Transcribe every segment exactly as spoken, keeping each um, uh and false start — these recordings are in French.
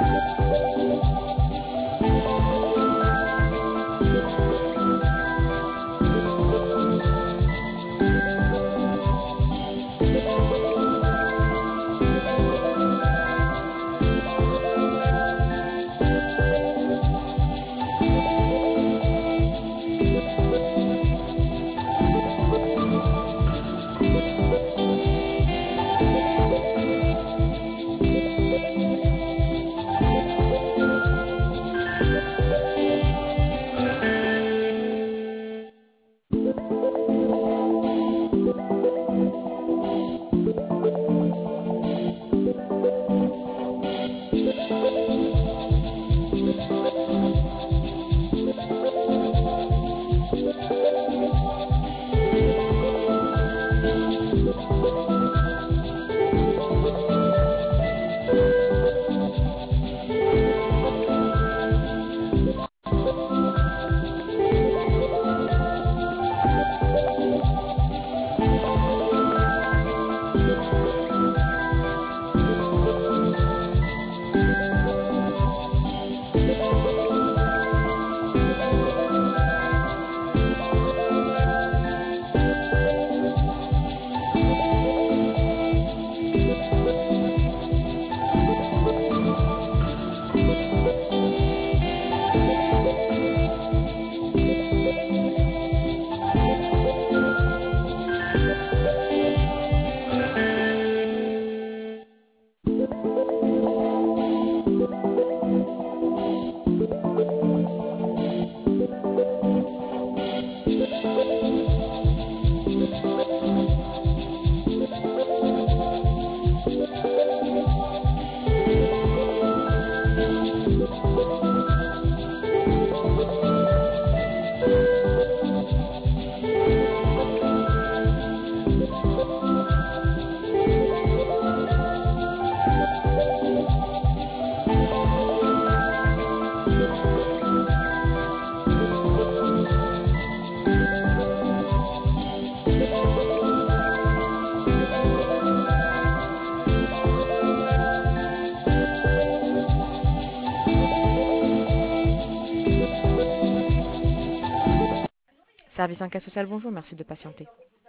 Service enquête sociale, bonjour, merci de patienter.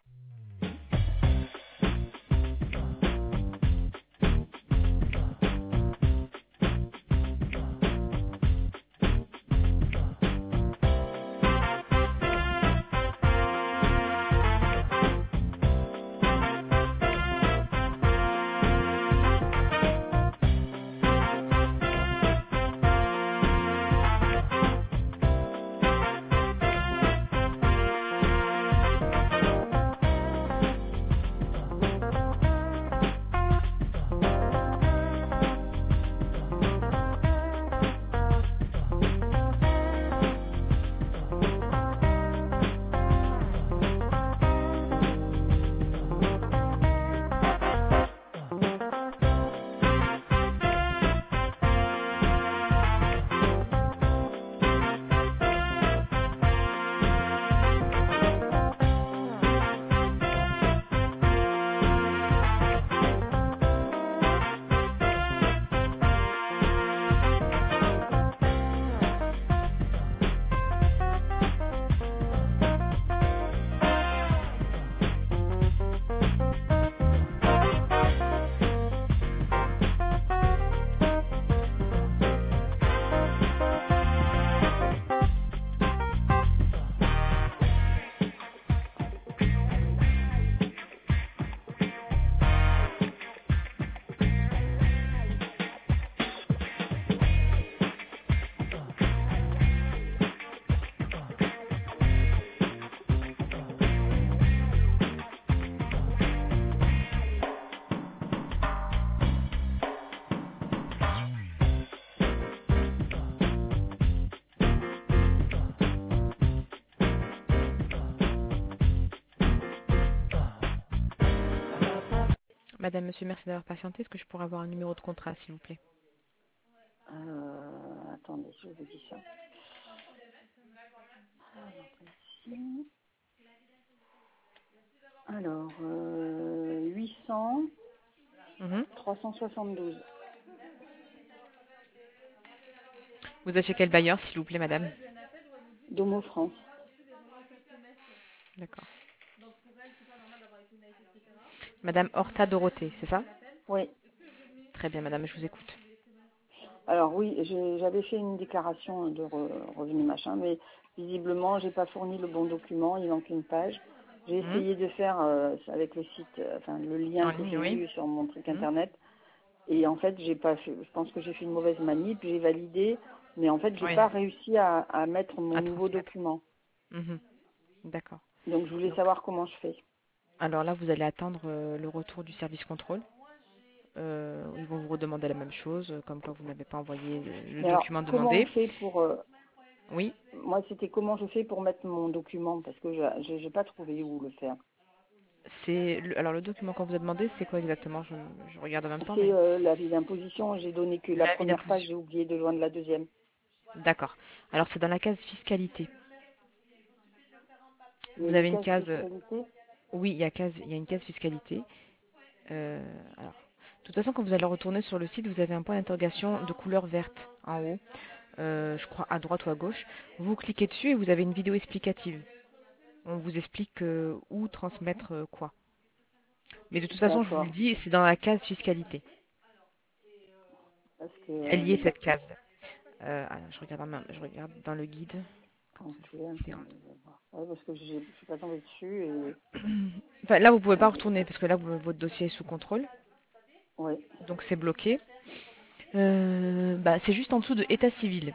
Madame, monsieur, merci d'avoir patienté. Est-ce que je pourrais avoir un numéro de contrat, s'il vous plaît? Euh, attendez, je vous dis ça. Ici. Alors, euh, huit cents, Mhm. trois cent soixante-douze. Vous êtes chez quel bailleur, s'il vous plaît, madame? Domo France. D'accord. Madame Horta Dorothée, c'est ça? Oui. Très bien, madame, je vous écoute. Alors oui, j'ai- j'avais fait une déclaration de re- revenu machin, mais visiblement, j'ai pas fourni le bon document, il manque une page. J'ai Hmm. essayé de faire euh, avec le site, euh, enfin le lien En que ligne, j'ai oui. vu sur mon truc Hmm. internet, et en fait, j'ai pas fait, je pense que j'ai fait une mauvaise manip, j'ai validé, mais en fait, j'ai Oui, pas réussi à, à mettre mon à nouveau transmettre. document. Mhm. D'accord. Donc je voulais Donc, savoir comment je fais. alors là, vous allez attendre euh, le retour du service contrôle. Euh, ils vont vous redemander la même chose, euh, comme quoi vous n'avez pas envoyé le, le Mais alors, document comment on demandé. fait pour, euh, Oui, moi, c'était comment je fais pour mettre mon document, parce que je- j'ai j'ai pas trouvé où le faire. c'est le- alors le document qu'on vous a demandé, c'est quoi exactement? Je, je regarde en même temps, C'est mais euh, l'avis d'imposition. J'ai donné que la l'avis première page, d'imposition. j'ai oublié de joindre la deuxième. D'accord. Alors c'est dans la case fiscalité. Il y a Vous une avez une case case. euh, fiscalité. Oui, il y a case, il y a une case fiscalité. Euh, alors, de toute façon, quand vous allez retourner sur le site, vous avez un point d'interrogation de couleur verte en haut, euh, je crois à droite ou à gauche. Vous cliquez dessus et vous avez une vidéo explicative. On vous explique euh, où transmettre euh, quoi. Mais de toute façon, je vous le D'accord. dis, c'est dans la case fiscalité. Parce que, Elle y est euh, cette case. Euh, alors, je regarde, dans ma- je regarde dans le guide. Comme ça, ok, c'est en- attendez, je vais voir. Ouais, parce que j'ai- je suis pas tombée dessus et, Enfin, là, vous pouvez pas et retourner parce que là, vous- votre dossier est sous contrôle, ouais, donc c'est bloqué. Euh, bah, c'est juste en dessous de état civil.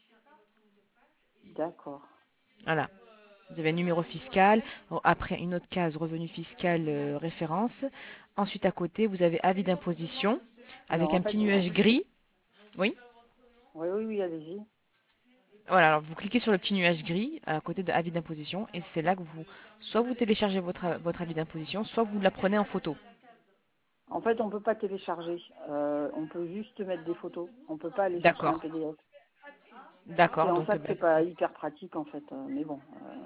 d'accord. Voilà. Vous avez un numéro fiscal, après une autre case revenu fiscal euh, référence. Ensuite, à côté, vous avez avis d'imposition Alors avec en un petit fait, en nuage fait, gris. Oui. oui, oui, oui, allez-y. Voilà, alors vous cliquez sur le petit nuage gris à côté de avis d'imposition et c'est là que vous, soit vous téléchargez votre, votre avis d'imposition, soit vous la prenez en photo. En fait, on peut pas télécharger. Euh, on peut juste mettre des photos. On peut pas aller chercher un D'accord. P D F. C'est D'accord, en donc ça euh, que bah, c'est pas hyper pratique en fait. euh, mais bon. euh,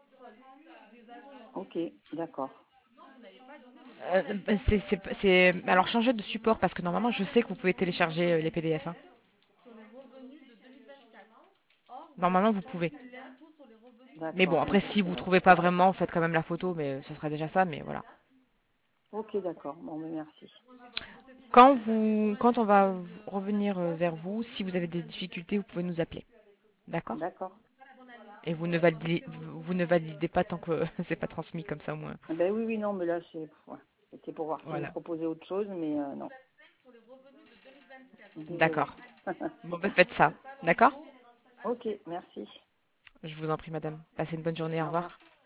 ok, d'accord. euh, bah, c'est, c'est- c'est- alors changez de support parce que normalement je sais que vous pouvez télécharger euh, les P D F, hein. Normalement vous pouvez. Mais bon, D'accord. Bon, après bah, si ça vous va. trouvez pas vraiment, faites quand même la photo, mais euh, ce sera déjà ça, mais voilà. Ok, d'accord. Bon, mais merci. Quand vous, quand on va revenir euh, vers vous, si vous avez des difficultés, vous pouvez nous appeler. D'accord? D'accord. Et vous ne validez, vous ne validez pas tant que c'est pas transmis comme ça au moins. Ben oui, oui, non, mais là, c'est ouais. C'était pour voir s'ils me Voilà. proposaient autre chose, mais euh, non. Désolée. D'accord. Bon, bah, faites ça. D'accord? Ok, merci. Je vous en prie, madame. Passez une bonne journée. Au Au revoir. revoir.